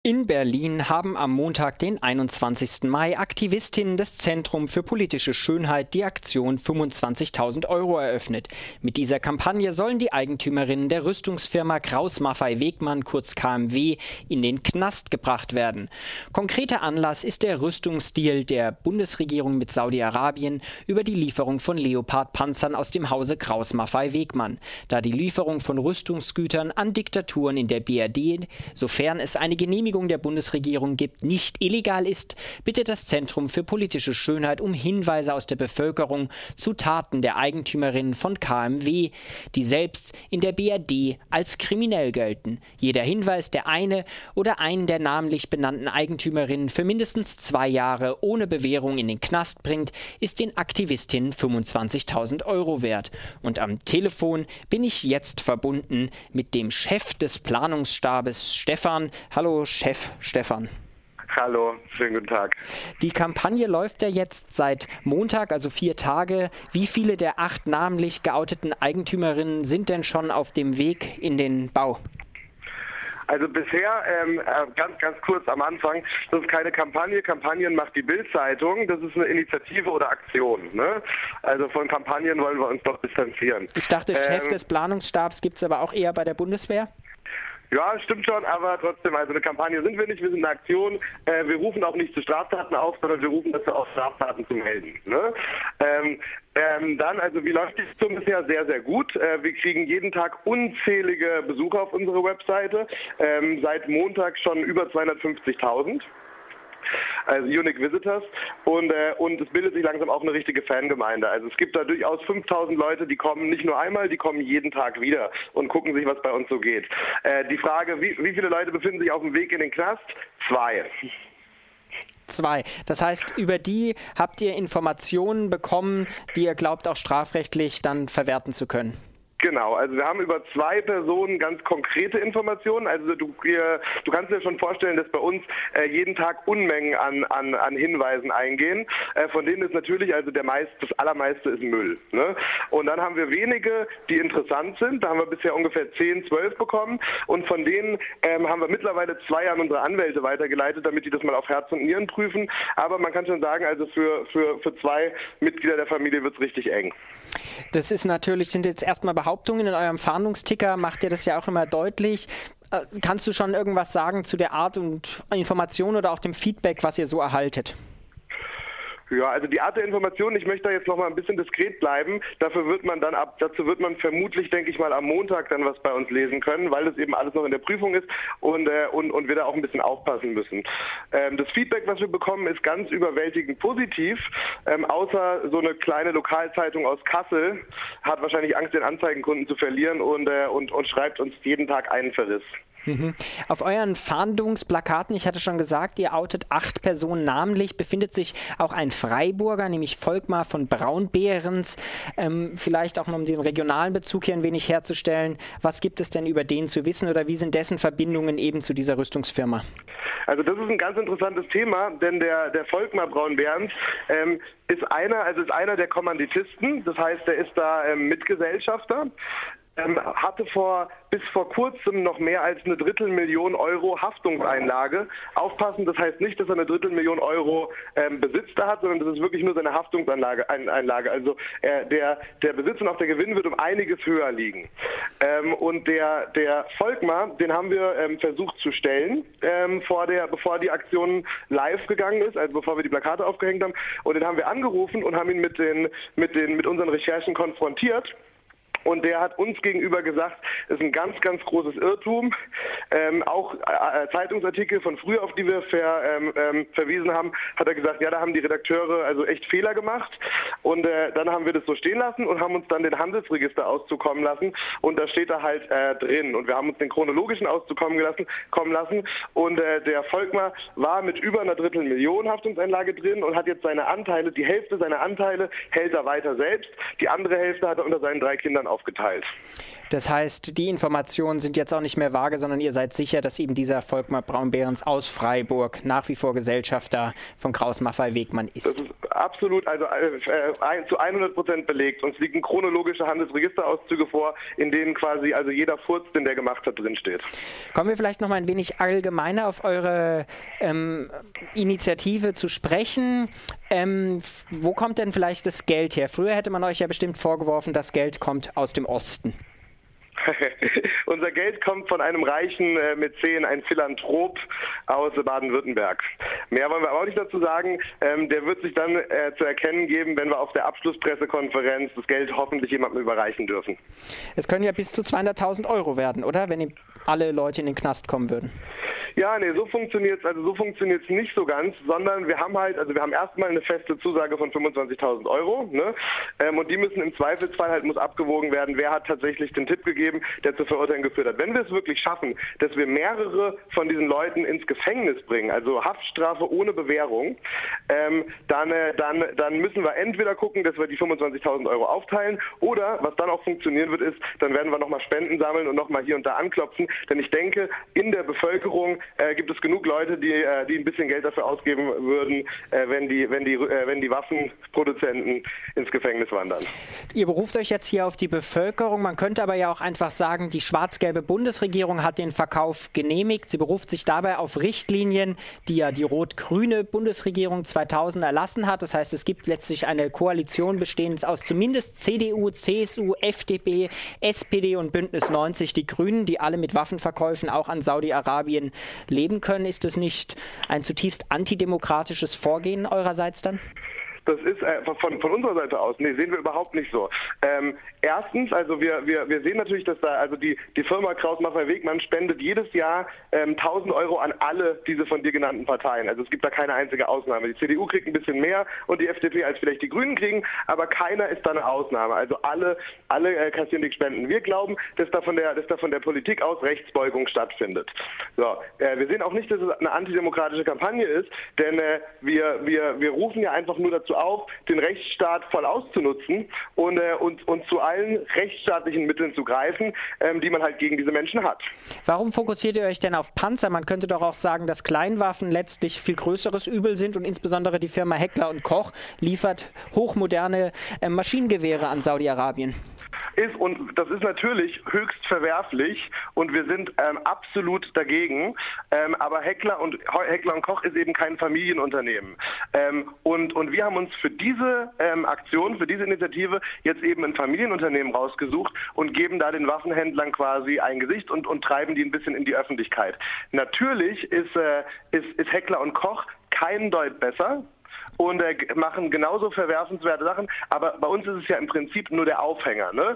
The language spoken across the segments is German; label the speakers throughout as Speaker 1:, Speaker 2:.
Speaker 1: In Berlin haben am Montag, den 21. Mai, Aktivistinnen des Zentrum für politische Schönheit die Aktion 25.000 € eröffnet. Mit dieser Kampagne sollen die Eigentümerinnen der Rüstungsfirma Krauss Maffei Wegmann, kurz KMW, in den Knast gebracht werden. Konkreter Anlass ist der Rüstungsdeal der Bundesregierung mit Saudi-Arabien über die Lieferung von Leopard-Panzern aus dem Hause Krauss Maffei Wegmann. Da die Lieferung von Rüstungsgütern an Diktaturen in der BRD, sofern es eine Genehmigung der Bundesregierung gibt, nicht illegal ist, bittet das Zentrum für politische Schönheit um Hinweise aus der Bevölkerung zu Taten der Eigentümerinnen von KMW, die selbst in der BRD als kriminell gelten. Jeder Hinweis, der eine oder einen der namentlich benannten Eigentümerinnen für mindestens 2 Jahre ohne Bewährung in den Knast bringt, ist den Aktivistinnen 25.000 € wert. Und am Telefon bin ich jetzt verbunden mit dem Chef des Planungsstabes, Stefan. Hallo Chef Stefan.
Speaker 2: Hallo, schönen guten Tag.
Speaker 1: Die Kampagne läuft ja jetzt seit Montag, also 4 Tage. Wie viele der 8 namentlich geouteten Eigentümerinnen sind denn schon auf dem Weg in den Bau?
Speaker 2: Also bisher, ganz kurz am Anfang, das ist keine Kampagne. Kampagnen macht die Bild-Zeitung. Das ist eine Initiative oder Aktion. Ne? Also von Kampagnen wollen wir uns doch distanzieren.
Speaker 1: Ich dachte, Chef des Planungsstabs gibt es aber auch eher bei der Bundeswehr?
Speaker 2: Ja, stimmt schon, aber trotzdem, also eine Kampagne sind wir nicht, wir sind eine Aktion. Wir rufen auch nicht zu Straftaten auf, sondern wir rufen dazu auf, Straftaten zu melden. Ne? Also wie läuft die Aktion bisher? Sehr, sehr gut. Wir kriegen jeden Tag unzählige Besucher auf unsere Webseite, seit Montag schon über 250.000. Also Unique Visitors und es bildet sich langsam auch eine richtige Fangemeinde. Also es gibt da durchaus 5.000 Leute, die kommen nicht nur einmal, die kommen jeden Tag wieder und gucken sich, was bei uns so geht. Die Frage, wie viele Leute befinden sich auf dem Weg in den Knast? 2.
Speaker 1: 2. Das heißt, über die habt ihr Informationen bekommen, die ihr glaubt auch strafrechtlich dann verwerten zu können?
Speaker 2: Genau, also wir haben über 2 Personen ganz konkrete Informationen. Also du kannst dir schon vorstellen, dass bei uns jeden Tag Unmengen an Hinweisen eingehen. Von denen ist natürlich, also das allermeiste ist Müll. Ne? Und dann haben wir wenige, die interessant sind. Da haben wir bisher ungefähr 10, 12 bekommen. Und von denen haben wir mittlerweile 2 an unsere Anwälte weitergeleitet, damit die das mal auf Herz und Nieren prüfen. Aber man kann schon sagen, also für 2 Mitglieder der Familie wird es richtig eng.
Speaker 1: Das sind jetzt erstmal Behauptungen in eurem Fahndungsticker, macht ihr das ja auch immer deutlich. Kannst du schon irgendwas sagen zu der Art und Information oder auch dem Feedback, was ihr so erhaltet?
Speaker 2: Ja, also die Art der Information, ich möchte da jetzt noch mal ein bisschen diskret bleiben. Dazu wird man vermutlich, denke ich mal, am Montag dann was bei uns lesen können, weil das eben alles noch in der Prüfung ist und wir da auch ein bisschen aufpassen müssen. Das Feedback, was wir bekommen, ist ganz überwältigend positiv. Außer so eine kleine Lokalzeitung aus Kassel hat wahrscheinlich Angst, den Anzeigenkunden zu verlieren und schreibt uns jeden Tag einen Verriss.
Speaker 1: Auf euren Fahndungsplakaten, ich hatte schon gesagt, ihr outet 8 Personen namentlich, befindet sich auch ein Freiburger, nämlich Volkmar von Braunbehrens. Vielleicht auch noch, um den regionalen Bezug hier ein wenig herzustellen. Was gibt es denn über den zu wissen oder wie sind dessen Verbindungen eben zu dieser Rüstungsfirma?
Speaker 2: Also das ist ein ganz interessantes Thema, denn der Volkmar Braunbehrens ist einer der Kommanditisten, das heißt, er ist da Mitgesellschafter. Hatte bis vor kurzem noch mehr als eine 250.000 € Haftungseinlage. Aufpassen, das heißt nicht, dass er eine 250.000 € Besitz da hat, sondern das ist wirklich nur seine Haftungseinlage. Also der Besitz und auch der Gewinn wird um einiges höher liegen. Und der Volkmar, den haben wir versucht zu stellen, bevor die Aktion live gegangen ist, also bevor wir die Plakate aufgehängt haben. Und den haben wir angerufen und haben ihn mit unseren Recherchen konfrontiert. Und der hat uns gegenüber gesagt, es ist ein ganz, ganz großes Irrtum. Auch Zeitungsartikel von früher, auf die wir verwiesen haben, hat er gesagt, ja, da haben die Redakteure also echt Fehler gemacht. Und dann haben wir das so stehen lassen und haben uns dann den Handelsregisterauszug kommen lassen. Und da steht da halt drin. Und wir haben uns den chronologischen Auszug kommen lassen. Und der Volkmar war mit über einer 250.000 € Haftungseinlage drin und hat jetzt die Hälfte seiner Anteile hält er weiter selbst. Die andere Hälfte hat er unter seinen 3 Kindern aufgeteilt.
Speaker 1: Das heißt, die Informationen sind jetzt auch nicht mehr vage, sondern ihr seid sicher, dass eben dieser Volkmar Braun-Behrens aus Freiburg nach wie vor Gesellschafter von Krauss Maffei Wegmann ist.
Speaker 2: Das ist absolut, also zu 100% belegt. Uns liegen chronologische Handelsregisterauszüge vor, in denen quasi also jeder Furz, den der gemacht hat, drinsteht.
Speaker 1: Kommen wir vielleicht noch mal ein wenig allgemeiner auf eure Initiative zu sprechen. Wo kommt denn vielleicht das Geld her? Früher hätte man euch ja bestimmt vorgeworfen, das Geld kommt aus dem Osten.
Speaker 2: Unser Geld kommt von einem reichen Mäzen, ein Philanthrop aus Baden-Württemberg. Mehr wollen wir aber auch nicht dazu sagen. Der wird sich dann zu erkennen geben, wenn wir auf der Abschlusspressekonferenz das Geld hoffentlich jemandem überreichen dürfen.
Speaker 1: Es können ja bis zu 200.000 Euro werden, oder? Wenn alle Leute in den Knast kommen würden.
Speaker 2: Ja, nee, so funktioniert's nicht so ganz, sondern wir haben erstmal eine feste Zusage von 25.000 Euro, ne? Und die müssen im Zweifelsfall muss abgewogen werden, wer hat tatsächlich den Tipp gegeben, der zur Verurteilung geführt hat. Wenn wir es wirklich schaffen, dass wir mehrere von diesen Leuten ins Gefängnis bringen, also Haftstrafe ohne Bewährung, dann müssen wir entweder gucken, dass wir die 25.000 Euro aufteilen, oder was dann auch funktionieren wird, ist, dann werden wir nochmal Spenden sammeln und nochmal hier und da anklopfen, denn ich denke, in der Bevölkerung gibt es genug Leute, die ein bisschen Geld dafür ausgeben würden, wenn die Waffenproduzenten ins Gefängnis wandern.
Speaker 1: Ihr beruft euch jetzt hier auf die Bevölkerung. Man könnte aber ja auch einfach sagen, die schwarz-gelbe Bundesregierung hat den Verkauf genehmigt. Sie beruft sich dabei auf Richtlinien, die ja die rot-grüne Bundesregierung 2000 erlassen hat. Das heißt, es gibt letztlich eine Koalition bestehend aus zumindest CDU, CSU, FDP, SPD und Bündnis 90, die Grünen, die alle mit Waffenverkäufen auch an Saudi-Arabien leben können. Ist das nicht ein zutiefst antidemokratisches Vorgehen eurerseits dann?
Speaker 2: Das ist von unserer Seite aus, nee, sehen wir überhaupt nicht so. Erstens, also wir sehen natürlich, dass da, also die Firma Krauss Maffei Wegmann spendet jedes Jahr 1.000 Euro an alle diese von dir genannten Parteien. Also es gibt da keine einzige Ausnahme. Die CDU kriegt ein bisschen mehr und die FDP als vielleicht die Grünen kriegen, aber keiner ist da eine Ausnahme. Also alle kassieren die Spenden. Wir glauben, dass da von der Politik aus Rechtsbeugung stattfindet. So, wir sehen auch nicht, dass es eine antidemokratische Kampagne ist, denn wir rufen ja einfach nur dazu auf, den Rechtsstaat voll auszunutzen und zu allen rechtsstaatlichen Mitteln zu greifen, die man halt gegen diese Menschen hat.
Speaker 1: Warum fokussiert ihr euch denn auf Panzer? Man könnte doch auch sagen, dass Kleinwaffen letztlich viel größeres Übel sind und insbesondere die Firma Heckler & Koch liefert hochmoderne Maschinengewehre an Saudi-Arabien.
Speaker 2: Und das ist natürlich höchst verwerflich und wir sind absolut dagegen. Aber Heckler & Koch ist eben kein Familienunternehmen. Und wir haben uns für diese Aktion, für diese Initiative jetzt eben ein Familienunternehmen rausgesucht und geben da den Waffenhändlern quasi ein Gesicht und treiben die ein bisschen in die Öffentlichkeit. Natürlich ist Heckler & Koch keinen Deut besser und machen genauso verwerfenswerte Sachen, aber bei uns ist es ja im Prinzip nur der Aufhänger, ne?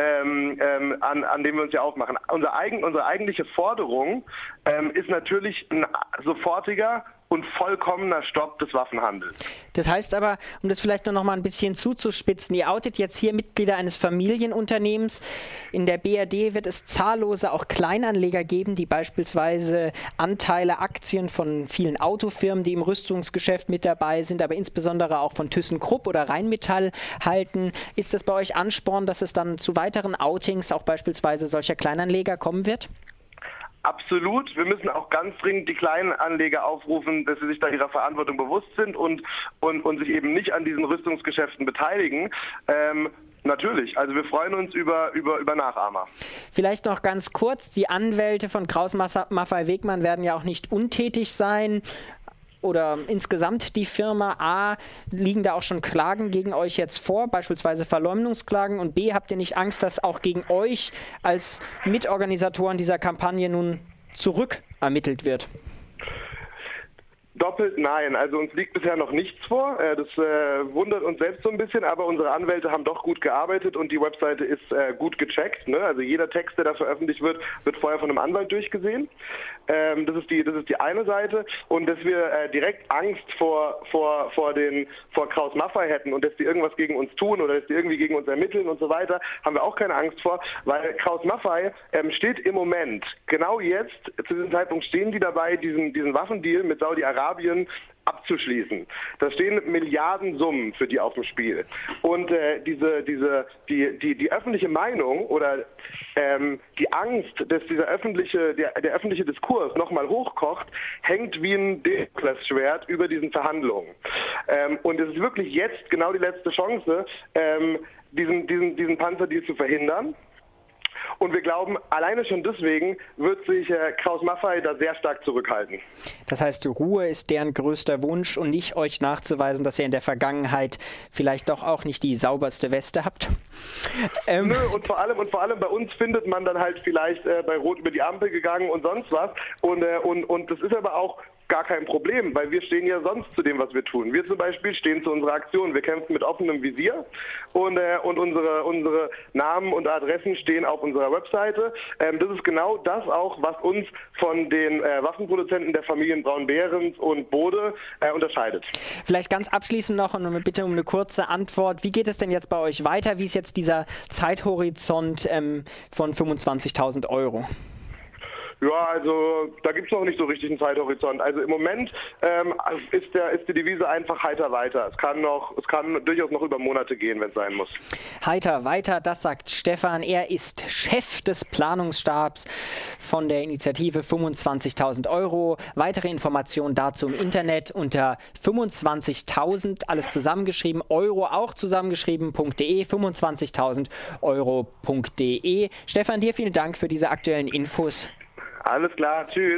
Speaker 2: An dem wir uns ja aufmachen. Unsere eigentliche Forderung ist natürlich ein sofortiger und vollkommener Stopp des Waffenhandels.
Speaker 1: Das heißt aber, um das vielleicht noch mal ein bisschen zuzuspitzen, ihr outet jetzt hier Mitglieder eines Familienunternehmens. In der BRD wird es zahllose auch Kleinanleger geben, die beispielsweise Anteile, Aktien von vielen Autofirmen, die im Rüstungsgeschäft mit dabei sind, aber insbesondere auch von ThyssenKrupp oder Rheinmetall halten. Ist das bei euch Ansporn, dass es dann zu weiteren Outings auch beispielsweise solcher Kleinanleger kommen wird?
Speaker 2: Absolut. Wir müssen auch ganz dringend die kleinen Anleger aufrufen, dass sie sich da ihrer Verantwortung bewusst sind und sich eben nicht an diesen Rüstungsgeschäften beteiligen. Natürlich. Also wir freuen uns über Nachahmer.
Speaker 1: Vielleicht noch ganz kurz. Die Anwälte von Krauss Maffei Wegmann werden ja auch nicht untätig sein. Oder insgesamt die Firma. Liegen da auch schon Klagen gegen euch jetzt vor, beispielsweise Verleumdungsklagen? Und B, habt ihr nicht Angst, dass auch gegen euch als Mitorganisatoren dieser Kampagne nun zurückermittelt wird?
Speaker 2: Doppelt nein. Also uns liegt bisher noch nichts vor. Das wundert uns selbst so ein bisschen, aber unsere Anwälte haben doch gut gearbeitet und die Webseite ist gut gecheckt. Ne? Also jeder Text, der da veröffentlicht wird, wird vorher von einem Anwalt durchgesehen. Das ist die eine Seite. Und dass wir direkt Angst vor Krauss Maffei hätten und dass die irgendwas gegen uns tun oder dass die irgendwie gegen uns ermitteln und so weiter, haben wir auch keine Angst vor, weil Krauss Maffei steht im Moment, genau jetzt, zu diesem Zeitpunkt stehen die dabei, diesen Waffendeal mit Saudi-Arabien abzuschließen. Da stehen Milliardensummen für die auf dem Spiel. Und die öffentliche Meinung oder die Angst, dass der öffentliche Diskurs nochmal hochkocht, hängt wie ein Damoklesschwert über diesen Verhandlungen. Und es ist wirklich jetzt genau die letzte Chance, diesen Panzerdeal zu verhindern. Und wir glauben, alleine schon deswegen wird sich Krauss-Maffei da sehr stark zurückhalten.
Speaker 1: Das heißt, Ruhe ist deren größter Wunsch und nicht euch nachzuweisen, dass ihr in der Vergangenheit vielleicht doch auch nicht die sauberste Weste habt?
Speaker 2: Nö, und vor allem bei uns findet man dann halt vielleicht bei Rot über die Ampel gegangen und sonst was. Und das ist aber auch gar kein Problem, weil wir stehen ja sonst zu dem, was wir tun. Wir zum Beispiel stehen zu unserer Aktion. Wir kämpfen mit offenem Visier und unsere Namen und Adressen stehen auf unserer Webseite. Das ist genau das auch, was uns von den Waffenproduzenten der Familien Braun-Behrens und Bode unterscheidet.
Speaker 1: Vielleicht ganz abschließend noch und bitte um eine kurze Antwort. Wie geht es denn jetzt bei euch weiter? Wie ist jetzt dieser Zeithorizont von 25.000 Euro?
Speaker 2: Ja, also da gibt es noch nicht so richtig einen Zeithorizont. Also im Moment ist die Devise einfach heiter weiter. Es kann durchaus noch über Monate gehen, wenn es sein muss.
Speaker 1: Heiter weiter, das sagt Stefan. Er ist Chef des Planungsstabs von der Initiative 25.000 Euro. Weitere Informationen dazu im Internet unter 25.000, alles zusammengeschrieben, Euro auch zusammengeschrieben.de, 25.000 Euro.de. Stefan, dir vielen Dank für diese aktuellen Infos.
Speaker 2: Alles klar, tschüss.